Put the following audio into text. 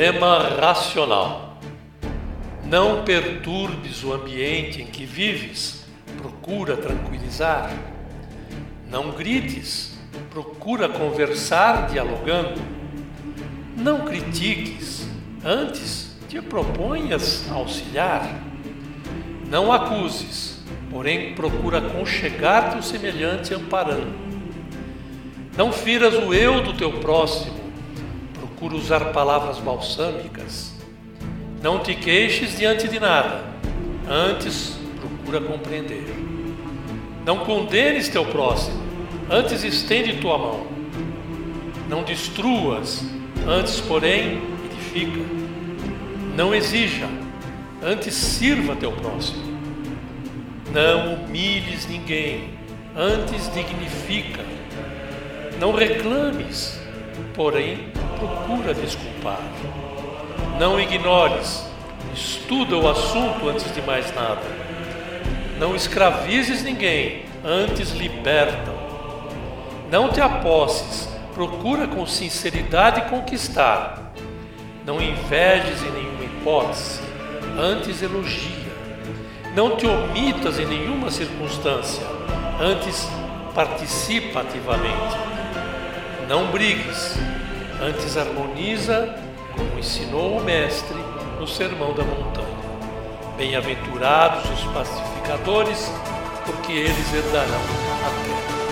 Lema racional. Não perturbes o ambiente em que vives, procura tranquilizar. Não grites, procura conversar dialogando. Não critiques, antes te proponhas auxiliar. Não acuses, porém procura aconchegar-te o semelhante amparando. Não firas o eu do teu próximo, procura usar palavras balsâmicas. Não te queixes diante de nada, antes procura compreender. Não condenes teu próximo, antes estende tua mão. Não destruas, antes porém edifica. Não exija, antes sirva teu próximo. Não humilhes ninguém, antes dignifica. Não reclames, porém procura desculpar. Não ignores, estuda o assunto antes de mais nada. Não escravizes ninguém, antes liberta. Não te aposses, procura com sinceridade conquistar. Não invejes em nenhuma hipótese, antes elogia. Não te omitas em nenhuma circunstância, antes participa ativamente. Não brigues, antes harmoniza, como ensinou o Mestre no Sermão da Montanha. Bem-aventurados os pacificadores, porque eles herdarão a terra.